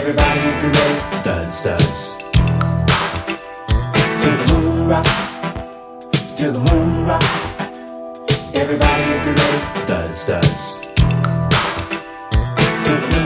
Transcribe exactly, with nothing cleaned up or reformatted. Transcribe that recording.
Everybody if you're ready, dance, dance. Till the moon rocks, till the moon rocks. Everybody if you're ready, dance, dance. Till the moon